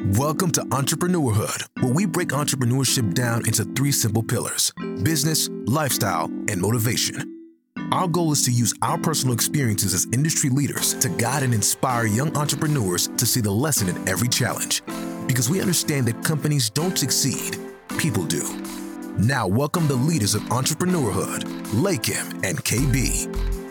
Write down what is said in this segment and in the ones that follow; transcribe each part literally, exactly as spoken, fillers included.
Welcome to Entrepreneurhood, where we break entrepreneurship down into three simple pillars: business, lifestyle, and motivation. Our goal is to use our personal experiences as industry leaders to guide and inspire young entrepreneurs to see the lesson in every challenge. Because we understand that companies don't succeed, people do. Now, welcome the leaders of Entrepreneurhood, Lakim and K B.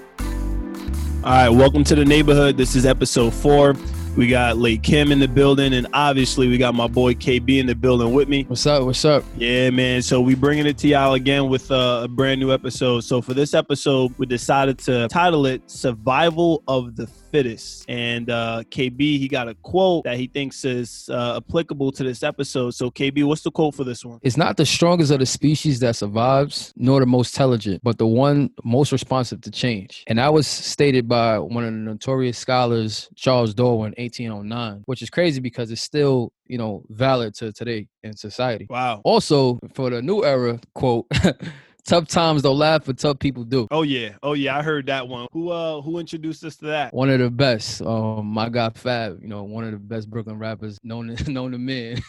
All right, welcome to the neighborhood. This is episode four. We got Lakim in the building, and obviously we got my boy K B in the building with me. What's up? What's up? Yeah, man. So we bringing it to y'all again with uh, a brand new episode. So for this episode, we decided to title it "Survival of the Fittest." And uh, K B, he got a quote that he thinks is uh, applicable to this episode. So K B, what's the quote for this one? It's not the strongest of the species that survives, nor the most intelligent, but the one most responsive to change. And that was stated by one of the notorious scholars, Charles Darwin, eighteen oh nine, which is crazy because it's still, you know, valid to today in society. Wow. Also, for the new era quote, tough times don't laugh, but tough people do. Oh yeah, oh yeah, I heard that one. Who uh who introduced us to that? One of the best. Um, my guy Fab, you know, one of the best Brooklyn rappers known to, known to men.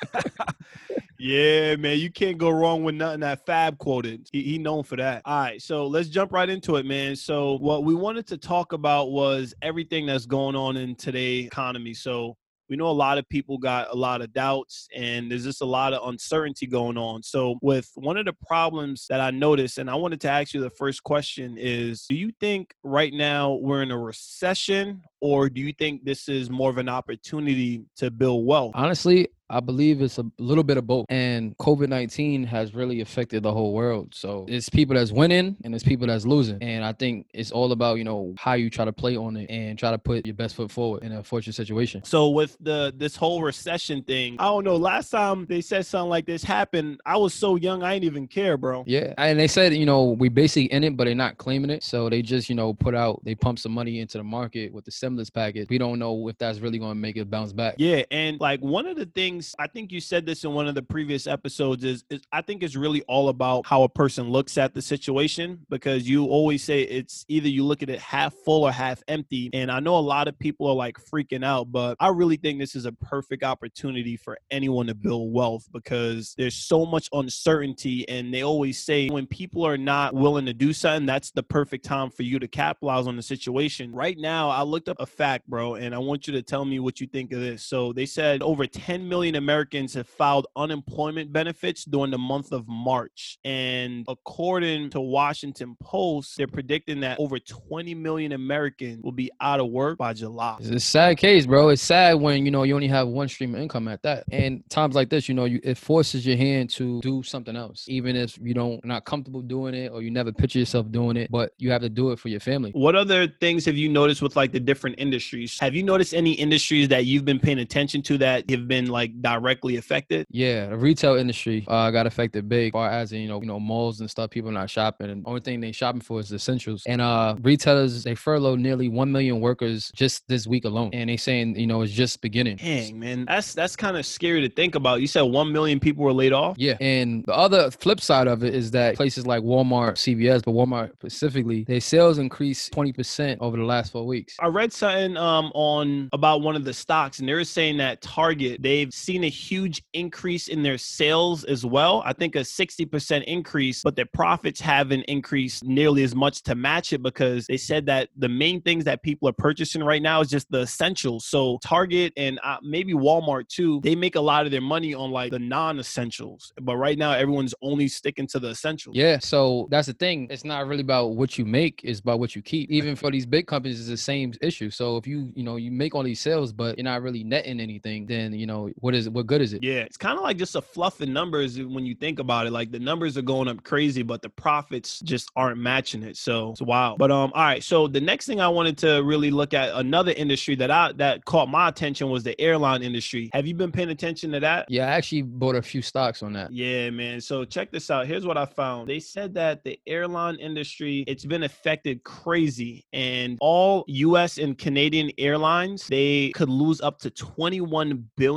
Yeah, man, you can't go wrong with nothing that Fab quoted. He, he known for that. All right, so let's jump right into it, man. So what we wanted to talk about was everything that's going on in today's economy. So we know a lot of people got a lot of doubts, and there's just a lot of uncertainty going on. So with one of the problems that I noticed, and I wanted to ask you the first question is, do you think right now we're in a recession, or do you think this is more of an opportunity to build wealth? Honestly, I believe it's a little bit of both. And COVID nineteen has really affected the whole world. So it's people that's winning and it's people that's losing. And I think it's all about, you know, how you try to play on it and try to put your best foot forward in a fortunate situation. So with the this whole recession thing, I don't know, last time they said something like this happened, I was so young, I didn't even care, bro. Yeah. And they said, you know, we basically in it, but they're not claiming it. So they just, you know, put out, they pump some money into the market with the stimulus package. We don't know if that's really going to make it bounce back. Yeah. And like one of the things, I think you said this in one of the previous episodes, is, is I think it's really all about how a person looks at the situation, because you always say it's either you look at it half full or half empty. And I know a lot of people are like freaking out, but I really think this is a perfect opportunity for anyone to build wealth, because there's so much uncertainty. And they always say when people are not willing to do something, that's the perfect time for you to capitalize on the situation. Right now, I looked up a fact, bro, and I want you to tell me what you think of this. So they said over ten million Americans have filed unemployment benefits during the month of March. And according to Washington Post, they're predicting that over twenty million Americans will be out of work by July. It's a sad case, bro. It's sad when, you know, you only have one stream of income at that. And times like this, you know, you, it forces your hand to do something else, even if you don't not comfortable doing it or you never picture yourself doing it, but you have to do it for your family. What other things have you noticed with like the different industries? Have you noticed any industries that you've been paying attention to that have been like directly affected? Yeah, the retail industry uh, got affected big, as far as in, you know, you know, malls and stuff. People not shopping, and the only thing they shopping for is the essentials. And uh, retailers, they furloughed nearly one million workers just this week alone, and they saying, you know, it's just beginning. Dang, man, that's that's kind of scary to think about. You said one million people were laid off. Yeah, and the other flip side of it is that places like Walmart, C V S, but Walmart specifically, their sales increased twenty percent over the last four weeks. I read something um on about one of the stocks, and they were saying that Target, they've seen a huge increase in their sales as well. I think a sixty percent increase, but their profits haven't increased nearly as much to match it, because they said that the main things that people are purchasing right now is just the essentials. So Target and uh, maybe Walmart too, they make a lot of their money on like the non-essentials, but right now everyone's only sticking to the essentials. Yeah, so that's the thing. It's not really about what you make, it's about what you keep. Even for these big companies, it's the same issue. So if you, you know, you make all these sales, but you're not really netting anything, then, you know, what is it? What good is it? Yeah, it's kind of like just a fluff in numbers when you think about it. Like the numbers are going up crazy, but the profits just aren't matching it. So it's wild. But um, all right. So the next thing I wanted to really look at, another industry that I that caught my attention, was the airline industry. Have you been paying attention to that? Yeah, I actually bought a few stocks on that. Yeah, man. So check this out. Here's what I found. They said that the airline industry, it's been affected crazy, and all U S and Canadian airlines, they could lose up to twenty-one billion dollars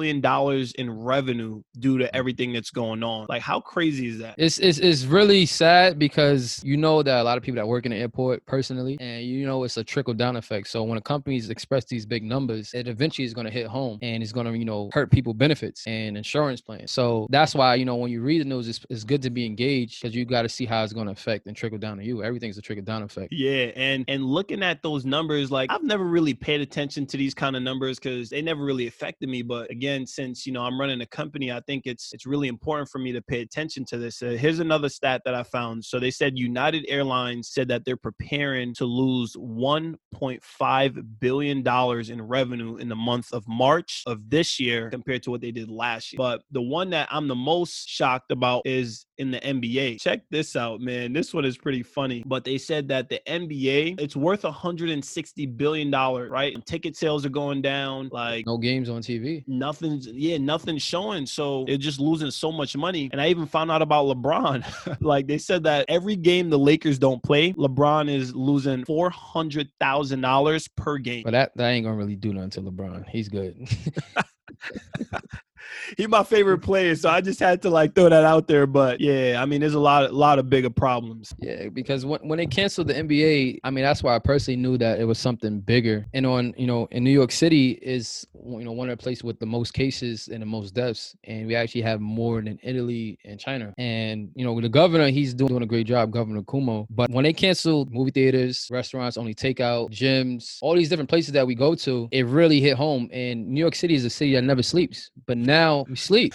dollars in revenue due to everything that's going on. Like, how crazy is that? It's, it's it's really sad because you know that a lot of people that work in the airport personally, and you know it's a trickle down effect. So when companies express these big numbers, it eventually is going to hit home and it's going to, you know, hurt people benefits and insurance plans. So that's why, you know, when you read the news, it's, it's good to be engaged because you got to see how it's going to affect and trickle down to you. Everything's a trickle down effect. Yeah, and and looking at those numbers, like I've never really paid attention to these kind of numbers because they never really affected me. But again, since, you know, I'm running a company, I think it's it's really important for me to pay attention to this. Uh, here's another stat that I found. So they said United Airlines said that they're preparing to lose one point five billion dollars in revenue in the month of March of this year compared to what they did last year. But the one that I'm the most shocked about is in the N B A. Check this out, man. This one is pretty funny. But they said that the N B A, it's worth one hundred sixty billion dollars, right? And ticket sales are going down. Like, no games on T V. Nothing's, yeah, nothing's showing. So they're just losing so much money. And I even found out about LeBron. Like, they said that every game the Lakers don't play, LeBron is losing four hundred thousand dollars per game. But that, that ain't going to really do nothing to LeBron. He's good. He's my favorite player, so I just had to like throw that out there. But yeah, I mean, there's a lot, a lot of bigger problems. Yeah, because when when they canceled the N B A, I mean, that's why I personally knew that it was something bigger. And on, you know, in New York City is, you know, one of the places with the most cases and the most deaths, and we actually have more than Italy and China. And you know, the governor, he's doing a great job, Governor Cuomo. But when they canceled movie theaters, restaurants, only takeout, gyms, all these different places that we go to, it really hit home. And New York City is a city that never sleeps, but now we sleep.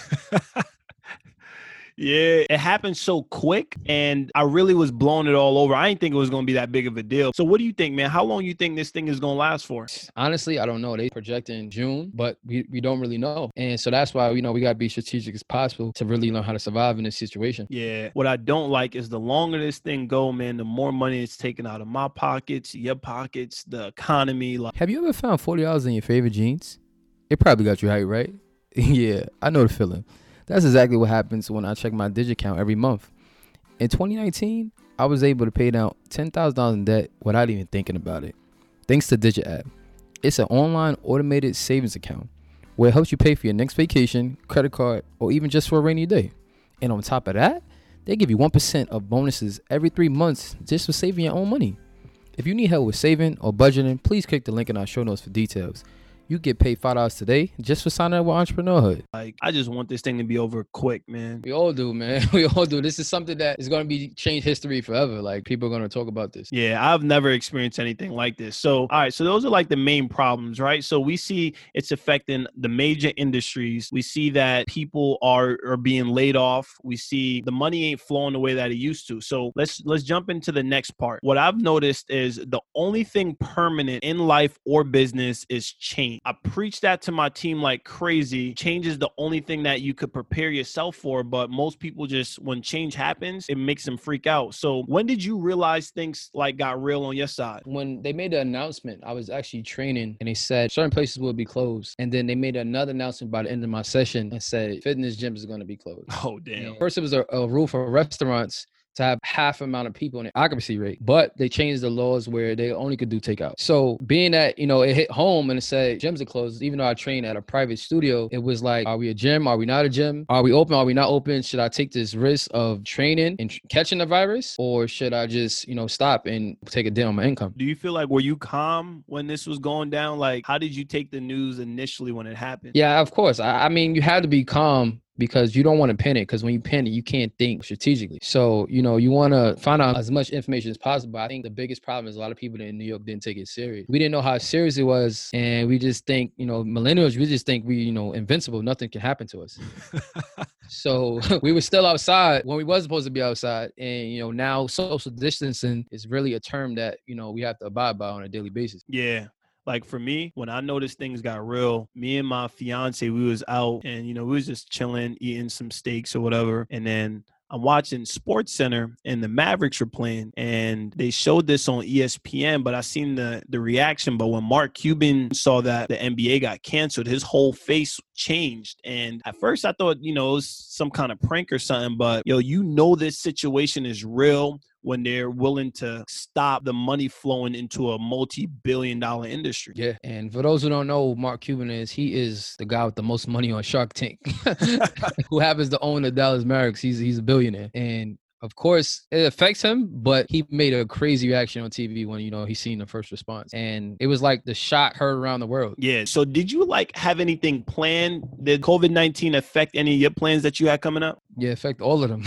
Yeah, it happened so quick, and I really was blowing it all over. I didn't think it was going to be that big of a deal. So what do you think, man? How long you think this thing is going to last for? Honestly, I don't know. They project in June, but we, we don't really know. And so that's why, you know, we got to be strategic as possible to really learn how to survive in this situation. Yeah. What I don't like is the longer this thing go, man, the more money it's taken out of my pockets, your pockets, the economy. Like, have you ever found forty dollars in your favorite jeans? It probably got you hyped, right? Yeah, I know the feeling. That's exactly what happens when I check my DigiCount every month. In twenty nineteen, I was able to pay down ten thousand dollars in debt without even thinking about it. Thanks to Digit App. It's an online automated savings account where it helps you pay for your next vacation, credit card, or even just for a rainy day. And on top of that, they give you one percent of bonuses every three months just for saving your own money. If you need help with saving or budgeting, please click the link in our show notes for details. You get paid five dollars today just for signing up with Entrepreneurhood. Like, I just want this thing to be over quick, man. We all do, man. We all do. This is something that is going to be change history forever. Like, people are going to talk about this. Yeah, I've never experienced anything like this. So, all right. So those are like the main problems, right? So we see it's affecting the major industries. We see that people are, are being laid off. We see the money ain't flowing the way that it used to. So let's, let's jump into the next part. What I've noticed is the only thing permanent in life or business is change. I preach that to my team like crazy. Change is the only thing that you could prepare yourself for, but most people just, when change happens, it makes them freak out. So when did you realize things like got real on your side? When they made the announcement, I was actually training and they said certain places will be closed. And then they made another announcement by the end of my session and said fitness gyms is going to be closed. Oh, damn. And first, it was a, a rule for restaurants to have half amount of people in the occupancy rate, but they changed the laws where they only could do takeout. So being that, you know, it hit home and it said gyms are closed, even though I train at a private studio, it was like, are we a gym? Are we not a gym? Are we open? Are we not open? Should I take this risk of training and tr- catching the virus, or should I just, you know, stop and take a dent on my income? Do you feel like, were you calm when this was going down? Like, how did you take the news initially when it happened? Yeah, of course. I, I mean, you have to be calm, because you don't want to panic, because when you panic, you can't think strategically. So, you know, you want to find out as much information as possible. I think the biggest problem is a lot of people in New York didn't take it serious. We didn't know how serious it was. And we just think, you know, millennials, we just think we, you know, invincible. Nothing can happen to us. So we were still outside when we was supposed to be outside. And, you know, now social distancing is really a term that, you know, we have to abide by on a daily basis. Yeah. Like for me, when I noticed things got real, me and my fiance, we was out and, you know, we was just chilling, eating some steaks or whatever. And then I'm watching Sports Center and the Mavericks were playing and they showed this on E S P N, but I seen the, the reaction. But when Mark Cuban saw that the N B A got canceled, his whole face changed. And at first I thought, you know, it was some kind of prank or something, but yo, you know, this situation is real. when they're willing to stop the money flowing into a multi-billion dollar industry. Yeah. And for those who don't know who Mark Cuban is, he is the guy with the most money on Shark Tank, who happens to own the Dallas Mavericks. He's, he's a billionaire. And of course, it affects him, but he made a crazy reaction on T V when, you know, he seen the first response. And it was like the shot heard around the world. Yeah. So did you like have anything planned? Did COVID nineteen affect any of your plans that you had coming up? Yeah, affect all of them.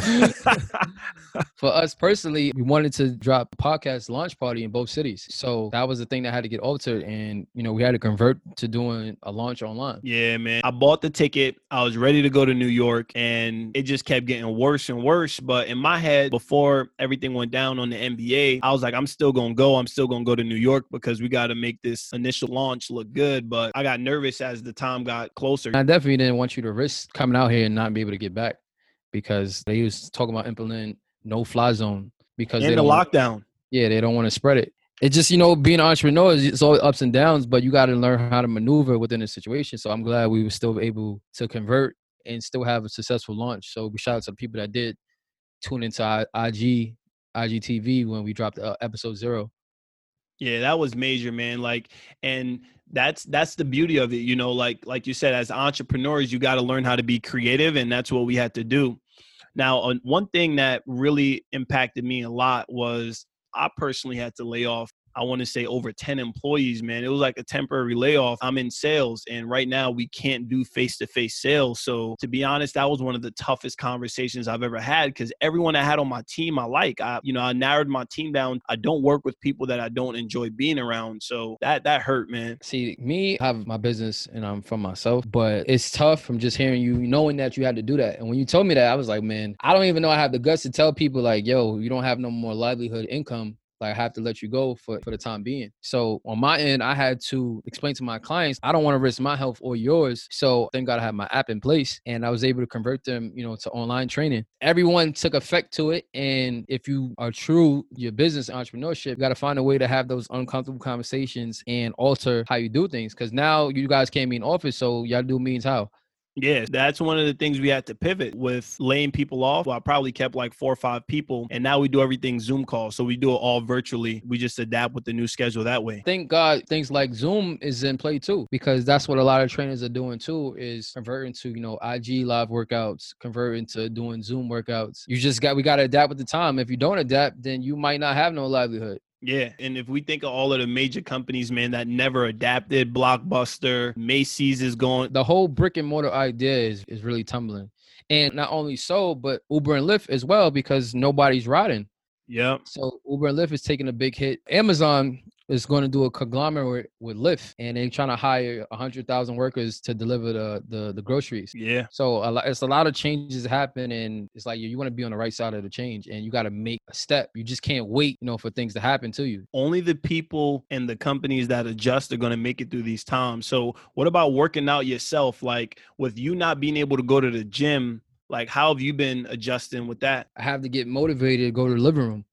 For us personally, we wanted to drop a podcast launch party in both cities. So that was the thing that had to get altered. And, you know, we had to convert to doing a launch online. Yeah, man. I bought the ticket. I was ready to go to New York, and it just kept getting worse and worse. But in my head, before everything went down on the N B A, I was like, I'm still going to go. I'm still going to go to New York because we got to make this initial launch look good. But I got nervous as the time got closer. I definitely didn't want you to risk coming out here and not be able to get back, because they was talking about implementing no fly zone because in they the don't lockdown. Want, yeah, they don't want to spread it. It's just, you know, being an entrepreneur, it's all ups and downs, but you got to learn how to maneuver within the situation. So I'm glad we were still able to convert and still have a successful launch. So we shout out to people that did tune into I G, I G T V when we dropped uh, episode zero. Yeah, that was major, man. Like, and that's that's the beauty of it, you know. Like, like you said, as entrepreneurs, you got to learn how to be creative, and that's what we had to do. Now, uh, one thing that really impacted me a lot was I personally had to lay off, I want to say over ten employees, man. It was like a temporary layoff. I'm in sales, and right now we can't do face-to-face sales. So to be honest, that was one of the toughest conversations I've ever had, because everyone I had on my team, I like, I, you know, I narrowed my team down. I don't work with people that I don't enjoy being around. So that, that hurt, man. See, me, I have my business and I'm from myself, but it's tough from just hearing you, knowing that you had to do that. And when you told me that, I was like, man, I don't even know I have the guts to tell people like, yo, you don't have no more livelihood income. Like, I have to let you go for, for the time being. So on my end, I had to explain to my clients, I don't want to risk my health or yours. So thank God I have my app in place, and I was able to convert them, you know, to online training. Everyone took effect to it. And if you are true, your business entrepreneurship, you got to find a way to have those uncomfortable conversations and alter how you do things. Cause now you guys can't be in office. So y'all do means how? Yeah, that's one of the things we had to pivot with, laying people off. Well, I probably kept like four or five people, and now we do everything Zoom calls. So we do it all virtually. We just adapt with the new schedule that way. Thank God things like Zoom is in play too, because that's what a lot of trainers are doing too, is converting to, you know, I G live workouts, converting to doing Zoom workouts. You just got, we got to adapt with the time. If you don't adapt, then you might not have no livelihood. Yeah. And if we think of all of the major companies, man, that never adapted, Blockbuster, Macy's is going. The whole brick and mortar idea is, is really tumbling. And not only so, but Uber and Lyft as well, because nobody's riding. Yeah. So Uber and Lyft is taking a big hit. Amazon is going to do a conglomerate with Lyft, and they're trying to hire one hundred thousand workers to deliver the, the, the groceries. Yeah. So a lot, it's a lot of changes happen, and it's like you, you want to be on the right side of the change, and you got to make a step. You just can't wait, you know, for things to happen to you. Only the people and the companies that adjust are going to make it through these times. So what about working out yourself? Like, with you not being able to go to the gym, like, how have you been adjusting with that? I have to get motivated to go to the living room.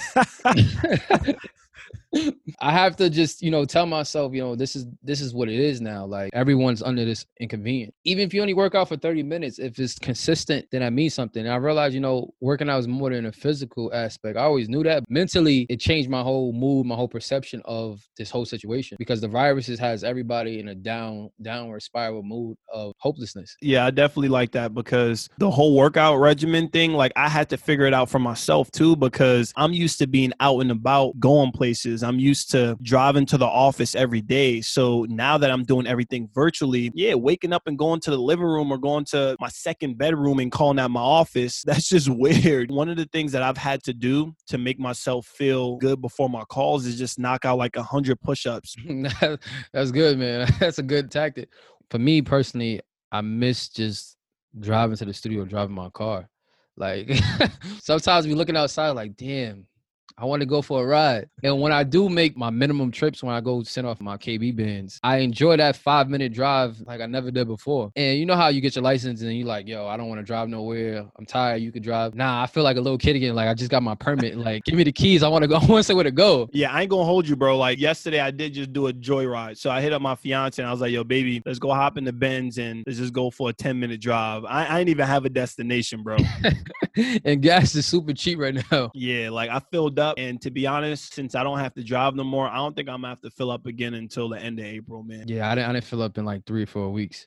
I have to just, you know, tell myself, you know, this is this is what it is now. Like, everyone's under this inconvenience. Even if you only work out for thirty minutes, if it's consistent, then that means something. And I realized, you know, working out is more than a physical aspect. I always knew that. Mentally, it changed my whole mood, my whole perception of this whole situation, because the virus has everybody in a down, downward spiral mood of hopelessness. Yeah, I definitely like that, because the whole workout regimen thing, like, I had to figure it out for myself too, because I'm used to being out and about, going places. I'm used to driving to the office every day. So now that I'm doing everything virtually, yeah, waking up and going to the living room or going to my second bedroom and calling that my office, that's just weird. One of the things that I've had to do to make myself feel good before my calls is just knock out like a hundred push-ups. That's good, man. That's a good tactic. For me personally, I miss just driving to the studio, driving my car. Like, sometimes we looking outside like, damn, I want to go for a ride. And when I do make my minimum trips, when I go send off my K B bands, I enjoy that five minute drive like I never did before. And you know how you get your license and you're like, yo, I don't want to drive nowhere. I'm tired. You could drive. Nah, I feel like a little kid again. Like I just got my permit. Like give me the keys. I want to go. I want to say where to go. Yeah, I ain't gonna hold you, bro. Like yesterday, I did just do a joyride. So I hit up my fiance and I was like, yo, baby, let's go hop in the Benz and let's just go for a ten minute drive. I, I ain't even have a destination, bro. And gas is super cheap right now. Yeah, like I filled up. And to be honest, since I don't have to drive no more, I don't think I'm gonna have to fill up again until the end of April, man. Yeah, I didn't, I didn't fill up in like three or four weeks.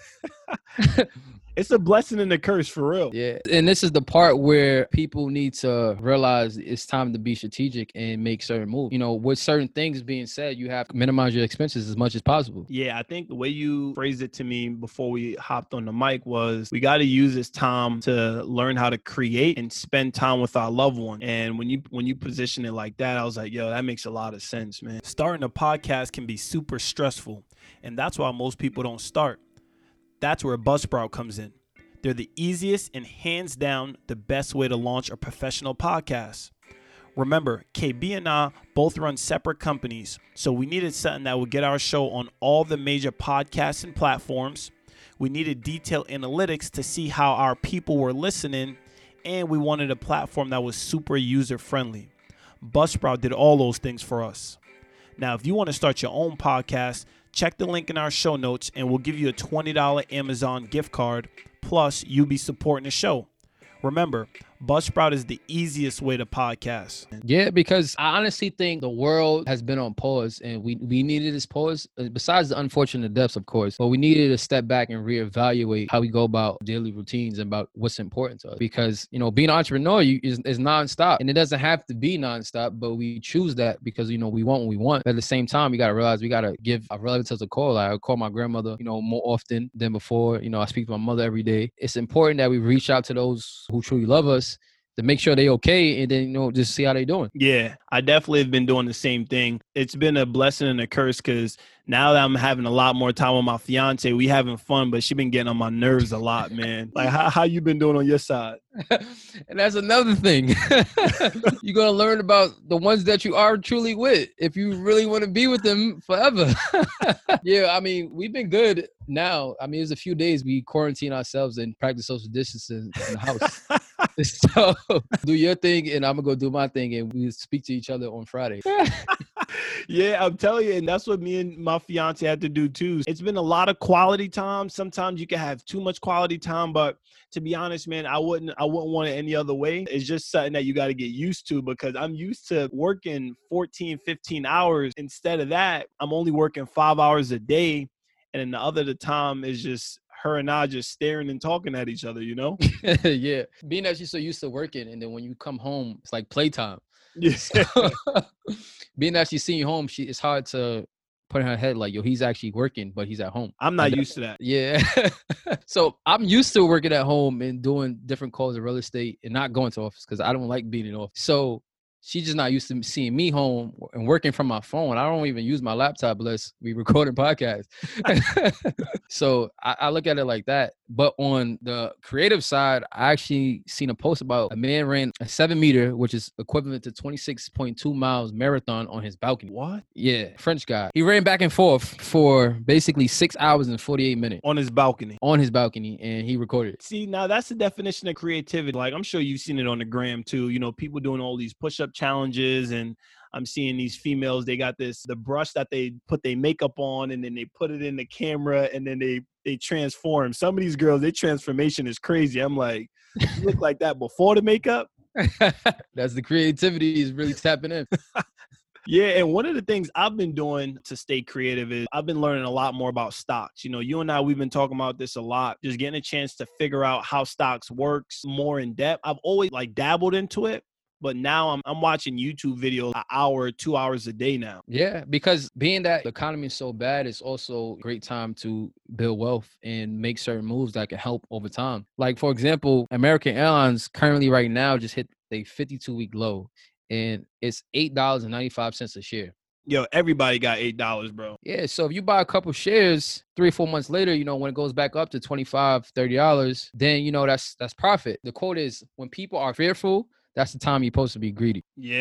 It's a blessing and a curse for real. Yeah. And this is the part where people need to realize it's time to be strategic and make certain moves. You know, with certain things being said, you have to minimize your expenses as much as possible. Yeah, I think the way you phrased it to me before we hopped on the mic was we got to use this time to learn how to create and spend time with our loved one. And when you when you position it like that, I was like, yo, that makes a lot of sense, man. Starting a podcast can be super stressful. And that's why most people don't start. That's where Buzzsprout comes in. They're the easiest and hands down the best way to launch a professional podcast. Remember, K B and I both run separate companies, so we needed something that would get our show on all the major podcasting platforms. We needed detailed analytics to see how our people were listening, and we wanted a platform that was super user-friendly. Buzzsprout did all those things for us. Now, if you want to start your own podcast, check the link in our show notes and we'll give you a twenty dollars Amazon gift card. Plus, you'll be supporting the show. Remember, Buzzsprout is the easiest way to podcast. Yeah, because I honestly think the world has been on pause and we, we needed this pause, besides the unfortunate deaths, of course, but we needed to step back and reevaluate how we go about daily routines and about what's important to us. Because, you know, being an entrepreneur you, is, is nonstop, and it doesn't have to be nonstop, but we choose that because, you know, we want what we want. But at the same time, we got to realize we got to give our relatives a call. Like, I call my grandmother, you know, more often than before. You know, I speak to my mother every day. It's important that we reach out to those who truly love us to make sure they okay, and then, you know, just see how they doing. Yeah, I definitely have been doing the same thing. It's been a blessing and a curse because now that I'm having a lot more time with my fiance, we having fun, but she been getting on my nerves a lot, man. Like, how, how you been doing on your side? And that's another thing. You're going to learn about the ones that you are truly with if you really want to be with them forever. Yeah, I mean, we've been good now. I mean, it's a few days we quarantine ourselves and practice social distancing in the house. So do your thing and I'm going to go do my thing and we speak to each other on Friday. Yeah, I'm telling you, and that's what me and my fiance had to do too. It's been a lot of quality time. Sometimes you can have too much quality time, but to be honest, man, I wouldn't I wouldn't want it any other way. It's just something that you got to get used to because I'm used to working fourteen, fifteen hours. Instead of that, I'm only working five hours a day. And then the other the time is just her and I just staring and talking at each other, you know? Yeah. Being that you're so used to working and then when you come home, it's like playtime. Yeah. So, being that she's seeing you home, she it's hard to put in her head like, yo, he's actually working, but he's at home. I'm not And used to that. Yeah. So I'm used to working at home and doing different calls of real estate and not going to office because I don't like being in office. So she's just not used to seeing me home and working from my phone. I don't even use my laptop unless we record a podcast. So I, I look at it like that. But on the creative side, I actually seen a post about a man ran a seven meter, which is equivalent to twenty-six point two miles marathon on his balcony. What? Yeah, French guy. He ran back and forth for basically six hours and forty-eight minutes On his balcony. on his balcony, and he recorded it. See, now that's the definition of creativity. Like, I'm sure you've seen it on the gram too. You know, people doing all these push-up challenges, and I'm seeing these females, they got this, the brush that they put their makeup on, and then they put it in the camera, and then they, they transform. Some of these girls, their transformation is crazy. I'm like, you look like that before the makeup? That's the creativity is really tapping in. Yeah, and one of the things I've been doing to stay creative is I've been learning a lot more about stocks. You know, you and I, we've been talking about this a lot, just getting a chance to figure out how stocks works more in depth. I've always like dabbled into it, but now I'm I'm watching YouTube videos an hour, two hours a day now. Yeah, because being that the economy is so bad, it's also a great time to build wealth and make certain moves that can help over time. Like, for example, American Airlines currently right now just hit a fifty-two week low, and it's eight dollars and ninety-five cents a share. Yo, everybody got eight dollars, bro. Yeah, so if you buy a couple shares, three or four months later, you know, when it goes back up to twenty-five dollars, thirty dollars, then, you know, that's that's profit. The quote is, when people are fearful, that's the time you're supposed to be greedy. Yeah.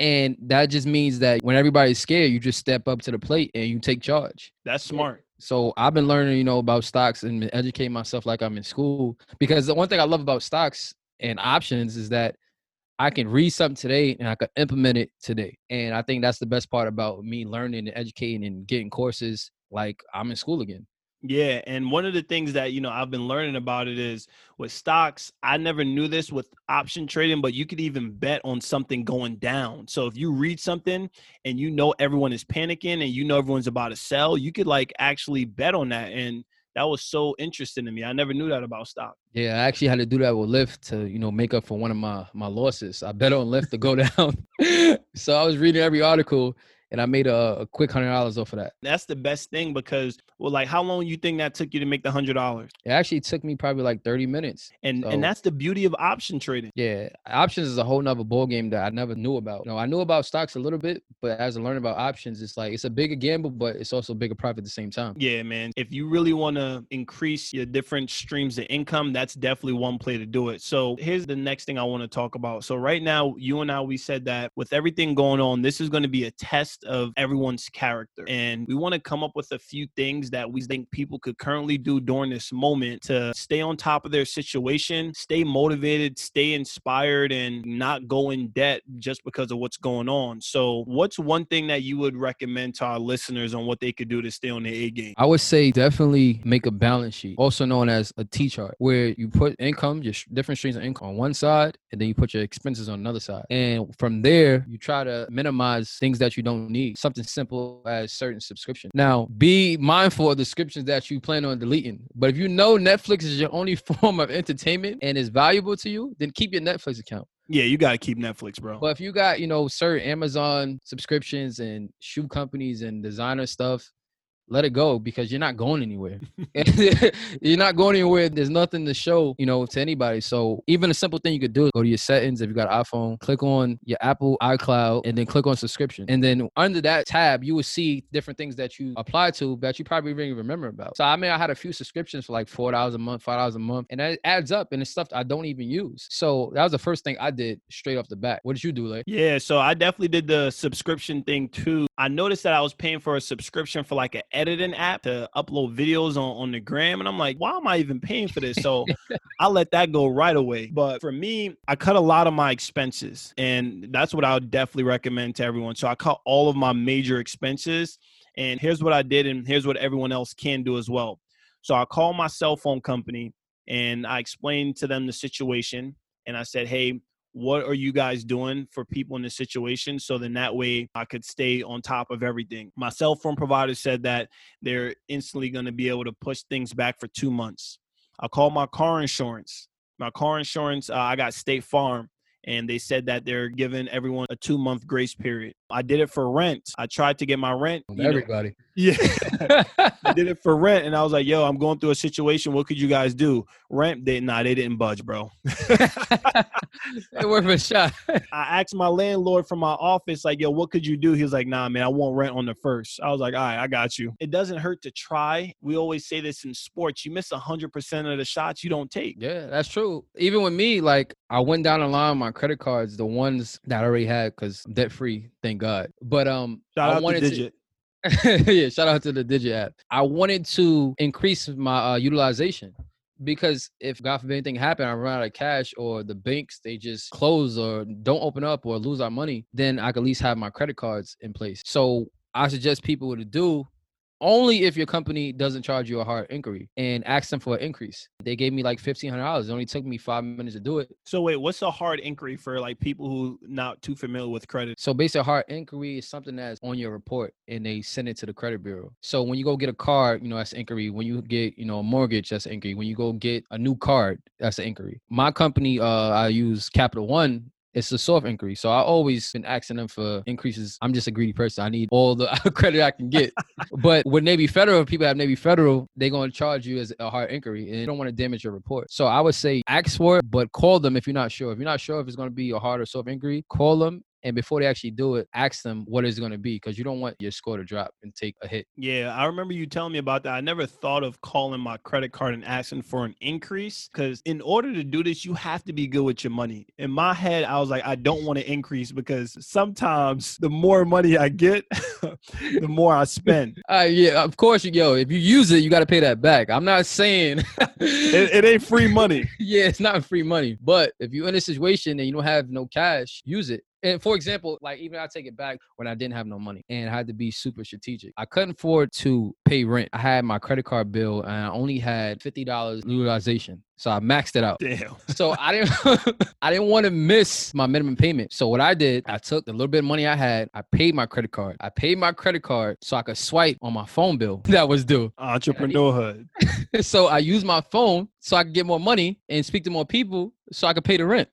And that just means that when everybody's scared, you just step up to the plate and you take charge. That's smart. So I've been learning, you know, about stocks and educating myself like I'm in school. Because the one thing I love about stocks and options is that I can read something today and I can implement it today. And I think that's the best part about me learning and educating and getting courses like I'm in school again. Yeah. And one of the things that, you know, I've been learning about it is with stocks, I never knew this with option trading, but you could even bet on something going down. So if you read something and you know everyone is panicking and you know everyone's about to sell, you could like actually bet on that. And that was so interesting to me. I never knew that about stock. Yeah, I actually had to do that with Lyft to, you know, make up for one of my my losses. I bet on Lyft to go down. So I was reading every article and I made a, a quick hundred dollars off of that. That's the best thing because, well, like how long you think that took you to make the hundred dollars? It actually took me probably like thirty minutes. And So, and that's the beauty of option trading. yeah, options is a whole nother ball game that I never knew about. You know, I knew about stocks a little bit, but as I learned about options, it's like it's a bigger gamble, but it's also a bigger profit at the same time. Yeah, man. If you really want to increase your different streams of income, that's definitely one play to do it. So here's the next thing I want to talk about. So right now, you and I, we said that with everything going on, this is going to be a test of everyone's character. And we want to come up with a few things that we think people could currently do during this moment to stay on top of their situation, stay motivated, stay inspired, and not go in debt just because of what's going on. So what's one thing that you would recommend to our listeners on what they could do to stay on their A game? I would say definitely make a balance sheet, also known as a T chart, where you put income, your sh- different streams of income on one side, and then you put your expenses on another side. And from there, you try to minimize things that you don't need. Something simple as certain subscriptions. Now, be mindful of the subscriptions that you plan on deleting. But if you know Netflix is your only form of entertainment and is valuable to you, then keep your Netflix account. Yeah, you got to keep Netflix, bro. But if you got, you know, certain Amazon subscriptions and shoe companies and designer stuff, let it go because you're not going anywhere. You're not going anywhere. There's nothing to show, you know, to anybody. So even a simple thing you could do is go to your settings. If you got an iPhone, click on your Apple iCloud and then click on subscription. And then under that tab, you will see different things that you apply to that you probably really remember about. So I mean, I had a few subscriptions for like four dollars a month, five dollars a month, and that adds up and it's stuff I don't even use. So that was the first thing I did straight off the bat. What did you do, Lay? Yeah, so I definitely did the subscription thing too. I noticed that I was paying for a subscription for like an editing app to upload videos on, on the gram. And I'm like, why am I even paying for this? So I let that go right away. But for me, I cut a lot of my expenses. And that's what I would definitely recommend to everyone. So I cut all of my major expenses. And here's what I did. And here's what everyone else can do as well. So I called my cell phone company and I explained to them the situation. And I said, hey, what are you guys doing for people in this situation? So then that way I could stay on top of everything. My cell phone provider said that they're instantly going to be able to push things back for two months. I called my car insurance. My car insurance, uh, I got State Farm. And they said that they're giving everyone a two month grace period. I did it for rent. I tried to get my rent. Everybody. Know, yeah. I did it for rent. And I was like, yo, I'm going through a situation. What could you guys do? Rent? They, nah, they didn't budge, bro. It worth a shot. I asked my landlord from my office, like, yo, what could you do? He was like, nah, man, I want rent on the first. I was like, all right, I got you. It doesn't hurt to try. We always say this in sports. You miss one hundred percent of the shots you don't take. Yeah, that's true. Even with me, like, I went down the line, my credit cards, the ones that I already had, because I'm debt free, thank God. But um, shout I out wanted to Digit. To, yeah, shout out to the Digit app. I wanted to increase my uh, utilization because if God forbid anything happened, I run out of cash or the banks, they just close or don't open up or lose our money, then I could at least have my credit cards in place. So I suggest people to do only if your company doesn't charge you a hard inquiry and ask them for an increase. They gave me like fifteen hundred dollars. It only took me five minutes to do it. So wait, what's a hard inquiry for like people who not too familiar with credit? So basically a hard inquiry is something that's on your report and they send it to the credit bureau. So when you go get a card, you know, that's an inquiry. When you get, you know, a mortgage, that's an inquiry. When you go get a new card, that's an inquiry. My company, uh, I use Capital One. It's a soft inquiry. So I always been asking them for increases. I'm just a greedy person. I need all the credit I can get. But with Navy Federal, people have Navy Federal, they're going to charge you as a hard inquiry and you don't want to damage your report. So I would say ask for it, but call them if you're not sure. If you're not sure if it's going to be a hard or soft inquiry, call them And before they actually do it, ask them what it's going to be, because you don't want your score to drop and take a hit. Yeah, I remember you telling me about that. I never thought of calling my credit card and asking for an increase, because in order to do this, you have to be good with your money. In my head, I was like, I don't want to increase, because sometimes the more money I get, the more I spend. Uh, yeah, of course, yo, if you use it, you got to pay that back. I'm not saying it, it ain't free money. Yeah, it's not free money. But if you're in a situation and you don't have no cash, use it. And for example, like even I take it back when I didn't have no money and I had to be super strategic. I couldn't afford to pay rent. I had my credit card bill and I only had fifty dollars utilization. So I maxed it out. Damn. So I didn't I didn't want to miss my minimum payment. So what I did, I took the little bit of money I had, I paid my credit card. I paid my credit card so I could swipe on my phone bill that was due. Entrepreneurhood. So I used my phone so I could get more money and speak to more people so I could pay the rent.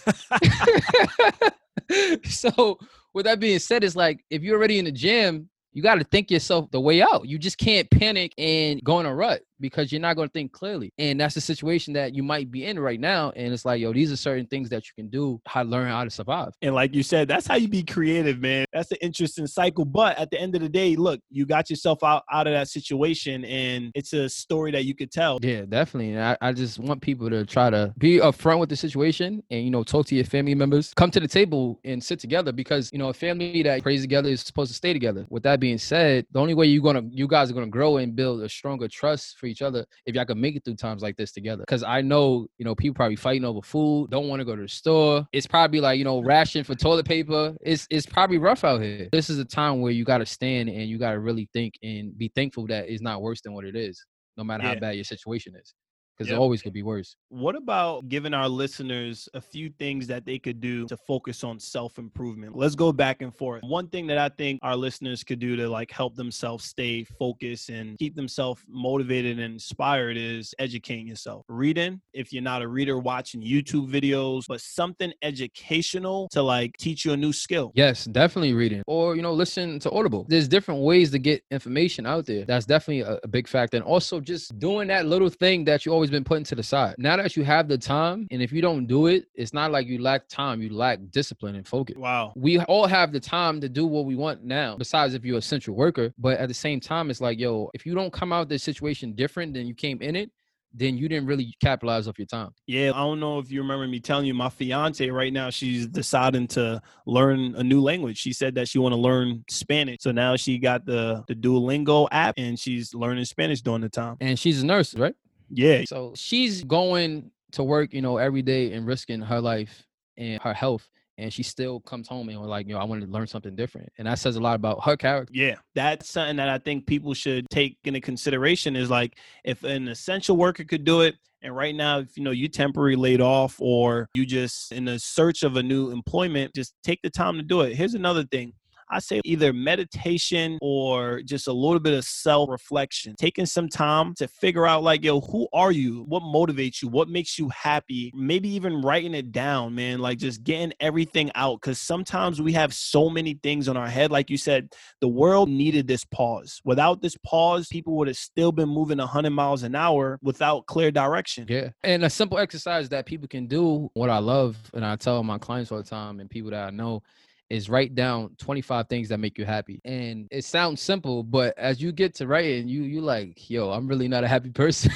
So with that being said, it's like, if you're already in the jam, you got to think yourself the way out. You just can't panic and go in a rut, because you're not going to think clearly. And that's the situation that you might be in right now. And it's like, yo, these are certain things that you can do, how to learn how to survive. And like you said, that's how you be creative, man. That's the interesting cycle. But at the end of the day, look, you got yourself out, out of that situation, and it's a story that you could tell. Yeah, definitely. And I, I just want people to try to be upfront with the situation and, you know, talk to your family members, come to the table and sit together, because, you know, a family that prays together is supposed to stay together. With that being said, the only way you're going to, you guys are going to grow and build a stronger trust for each other if y'all can make it through times like this together. Because I know, you know, people probably fighting over food, don't want to go to the store. It's probably like, you know, ration for toilet paper. It's it's probably rough out here. This is a time where you got to stand and you got to really think and be thankful that it's not worse than what it is, no matter Yeah. how bad your situation is. Because Yep. it always could be worse. What about giving our listeners a few things that they could do to focus on self-improvement? Let's go back and forth. One thing that I think our listeners could do to like help themselves stay focused and keep themselves motivated and inspired is educating yourself. Reading, if you're not a reader, watching YouTube videos, but something educational to like teach you a new skill. Yes, definitely reading, or, you know, listen to Audible. There's different ways to get information out there. That's definitely a, a big factor. And also just doing that little thing that you always been putting to the side. Now that you have the time, and if you don't do it, it's not like you lack time, you lack discipline and focus. Wow. We all have the time to do what we want now, besides if you're a essential worker. But at the same time, it's like, yo, if you don't come out of this situation different than you came in it, then you didn't really capitalize off your time. Yeah, I don't know if you remember me telling you, my fiance right now, she's deciding to learn a new language. She said that she want to learn Spanish. So now she got the, the Duolingo app and she's learning Spanish during the time. And she's a nurse, right? Yeah. So she's going to work, you know, every day and risking her life and her health. And she still comes home and we're like, you know, I want to learn something different. And that says a lot about her character. Yeah. That's something that I think people should take into consideration is like, if an essential worker could do it, and right now, if you know you temporarily laid off or you just in the search of a new employment, just take the time to do it. Here's another thing. I say either meditation or just a little bit of self-reflection, taking some time to figure out like, yo, who are you? What motivates you? What makes you happy? Maybe even writing it down, man, like just getting everything out. Cause sometimes we have so many things on our head. Like you said, the world needed this pause. Without this pause, people would have still been moving a hundred miles an hour without clear direction. Yeah. And a simple exercise that people can do, what I love, and I tell my clients all the time and people that I know, is write down twenty-five things that make you happy. And it sounds simple, but as you get to writing, you you like, yo, I'm really not a happy person.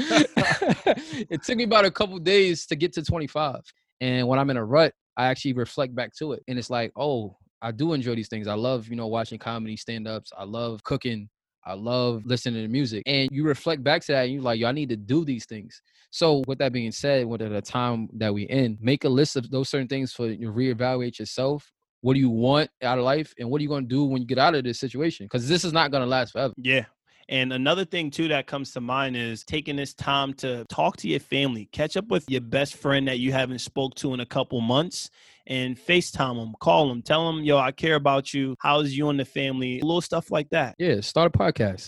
It took me about a couple days to get to twenty-five. And when I'm in a rut, I actually reflect back to it. And it's like, oh, I do enjoy these things. I love, you know, watching comedy, stand-ups. I love cooking. I love listening to music. And you reflect back to that and you're like, yo, I need to do these things. So with that being said, with the time that we in, make a list of those certain things for you to reevaluate yourself. What do you want out of life? And what are you going to do when you get out of this situation? Because this is not going to last forever. Yeah. And another thing, too, that comes to mind is taking this time to talk to your family, catch up with your best friend that you haven't spoke to in a couple months and FaceTime them, call them, tell them, yo, I care about you. How's you and the family? Little stuff like that. Yeah. Start a podcast.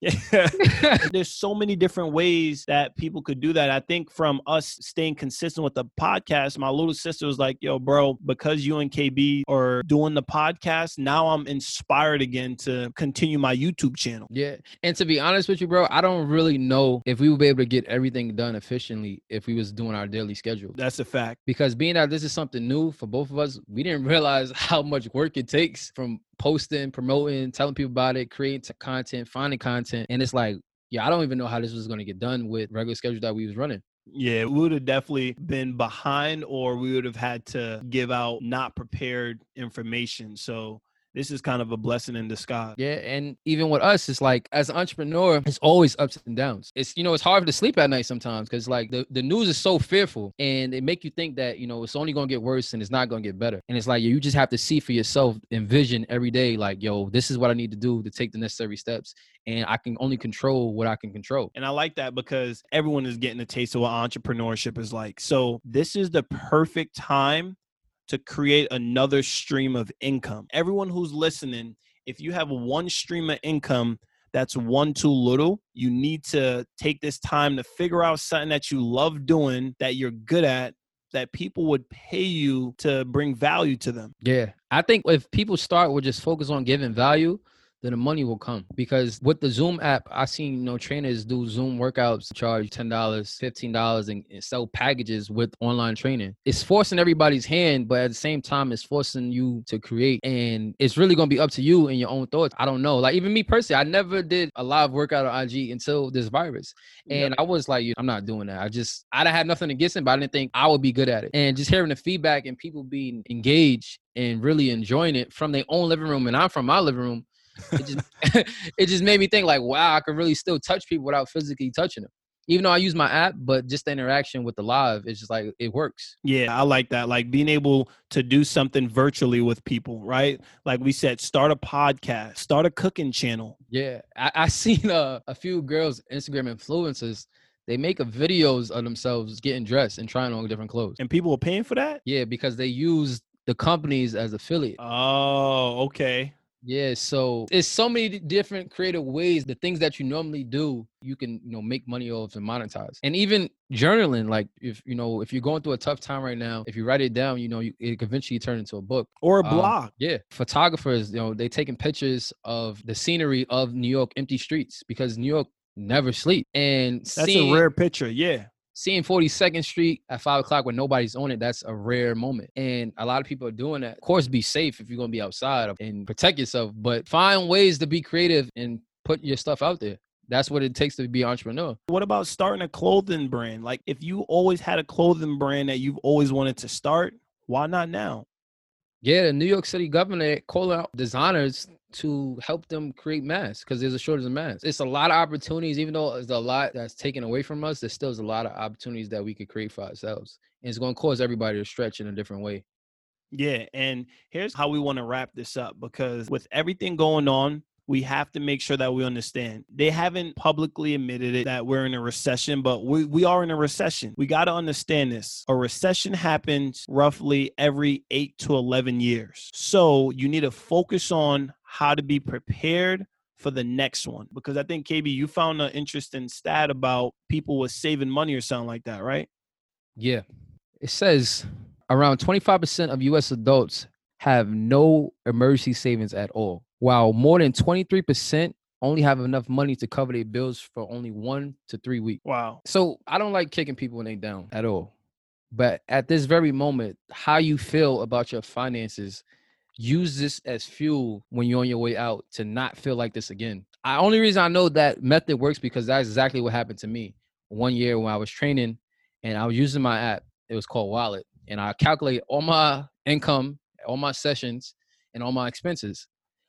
Yeah. There's so many different ways that people could do that. I think from us staying consistent with the podcast, my little sister was like, yo, bro, because you and K B are doing the podcast, now I'm inspired again to continue my YouTube channel. Yeah. And to be honest with you, bro, I don't really know if we would be able to get everything done efficiently if we was doing our daily schedule. That's a fact. Because being that this is something new for both of us, we didn't realize how much work it takes from posting, promoting, telling people about it, creating t- content, finding content. And it's like, yeah, I don't even know how this was going to get done with regular schedule that we was running. Yeah, we would have definitely been behind, or we would have had to give out not prepared information. So this is kind of a blessing in disguise. Yeah. And even with us, it's like, as an entrepreneur, it's always ups and downs. It's, you know, it's hard to sleep at night sometimes because like the, the news is so fearful and it make you think that, you know, it's only going to get worse and it's not going to get better. And it's like, you just have to see for yourself, envision every day, like, yo, this is what I need to do to take the necessary steps. And I can only control what I can control. And I like that because everyone is getting a taste of what entrepreneurship is like. So this is the perfect time to create another stream of income. Everyone who's listening, if you have one stream of income that's one too little, you need to take this time to figure out something that you love doing, that you're good at, that people would pay you to bring value to them. Yeah. I think if people start with just focus on giving value, then the money will come. Because with the Zoom app, I seen, you know, trainers do Zoom workouts, charge ten dollars, fifteen dollars and, and sell packages with online training. It's forcing everybody's hand, but at the same time, it's forcing you to create. And it's really going to be up to you and your own thoughts. I don't know. Like even me personally, I never did a live workout on I G until this virus. And yep. I was like, I'm not doing that. I just, I didn't have nothing against it, but I didn't think I would be good at it. And just hearing the feedback and people being engaged and really enjoying it from their own living room. And I'm from my living room. It just it just made me think like, wow, I can really still touch people without physically touching them. Even though I use my app, but just the interaction with the live, it's just like, it works. Yeah, I like that. Like being able to do something virtually with people, right? Like we said, start a podcast, start a cooking channel. Yeah, I, I seen uh, a few girls, Instagram influencers, they make a videos of themselves getting dressed and trying on different clothes. And people are paying for that? Yeah, because they use the companies as affiliate. Oh, okay. Yeah, so it's so many different creative ways. The things that you normally do, you can, you know, make money off and monetize. And even journaling, like if, you know, if you're going through a tough time right now, if you write it down, you know, you, it can eventually turn into a book. Or a blog. Um, yeah. Photographers, you know, they taking pictures of the scenery of New York empty streets because New York never sleep. And that's seeing, a rare picture. Yeah. Seeing forty-second Street at five o'clock when nobody's on it, that's a rare moment. And a lot of people are doing that. Of course, be safe if you're going to be outside and protect yourself, but find ways to be creative and put your stuff out there. That's what it takes to be an entrepreneur. What about starting a clothing brand? Like if you always had a clothing brand that you've always wanted to start, why not now? Yeah, the New York City governor calling out designers to help them create masks because there's a shortage of masks. It's a lot of opportunities, even though there's a lot that's taken away from us, there still is a lot of opportunities that we could create for ourselves. And it's going to cause everybody to stretch in a different way. Yeah, and here's how we want to wrap this up, because with everything going on, we have to make sure that we understand. They haven't publicly admitted it that we're in a recession, but we, we are in a recession. We got to understand this. A recession happens roughly every eight to eleven years. So you need to focus on how to be prepared for the next one. Because I think, K B, you found an interesting stat about people with saving money or something like that, right? Yeah. It says around twenty-five percent of U S adults have no emergency savings at all, while more than twenty-three percent only have enough money to cover their bills for only one to three weeks. Wow. So I don't like kicking people when they down at all. But at this very moment, how you feel about your finances, use this as fuel when you're on your way out to not feel like this again. The only reason I know that method works because that's exactly what happened to me. One year when I was training and I was using my app, it was called Wallet, and I calculated all my income, all my sessions, and all my expenses.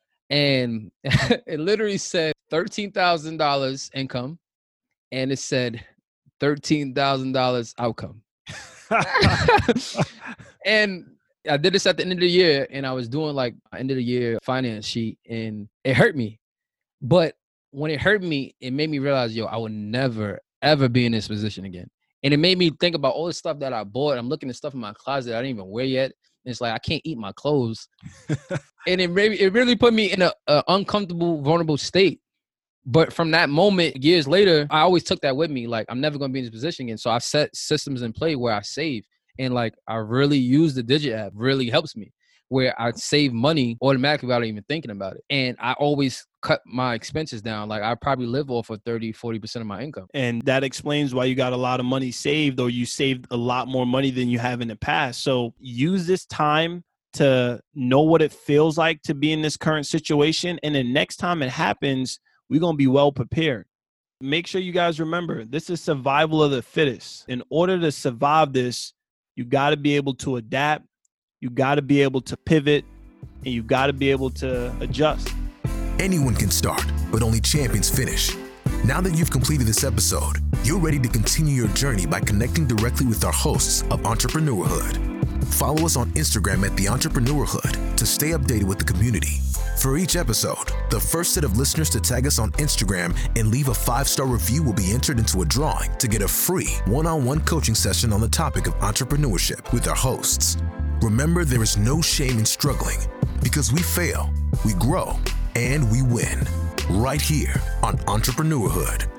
And it literally said thirteen thousand dollars income, and it said thirteen thousand dollars outcome. And I did this at the end of the year, and I was doing like end of the year finance sheet, and it hurt me. But when it hurt me, it made me realize, yo, I would never, ever be in this position again. And it made me think about all the stuff that I bought. I'm looking at stuff in my closet I didn't even wear yet. And it's like, I can't eat my clothes. And it really, it really put me in a, a uncomfortable, vulnerable state But from that moment, years later, I always took that with me. Like, I'm never going to be in this position again. So I've set systems in play where I save. And like, I really use the Digit app, really helps me, where I save money automatically without even thinking about it. And I always cut my expenses down. Like, I probably live off of thirty, forty percent of my income. And that explains why you got a lot of money saved, or you saved a lot more money than you have in the past. So use this time to know what it feels like to be in this current situation. And then next time it happens, we're going to be well prepared. Make sure you guys remember, this is survival of the fittest. In order to survive this, you got to be able to adapt. You got to be able to pivot, and you got to be able to adjust. Anyone can start, but only champions finish. Now that you've completed this episode, you're ready to continue your journey by connecting directly with our hosts of Entrepreneurhood. Follow us on Instagram at The Entrepreneurhood to stay updated with the community. For each episode, the first set of listeners to tag us on Instagram and leave a five-star review will be entered into a drawing to get a free one-on-one coaching session on the topic of entrepreneurship with our hosts. Remember, there is no shame in struggling, because we fail, we grow, and we win. Right here on Entrepreneurhood.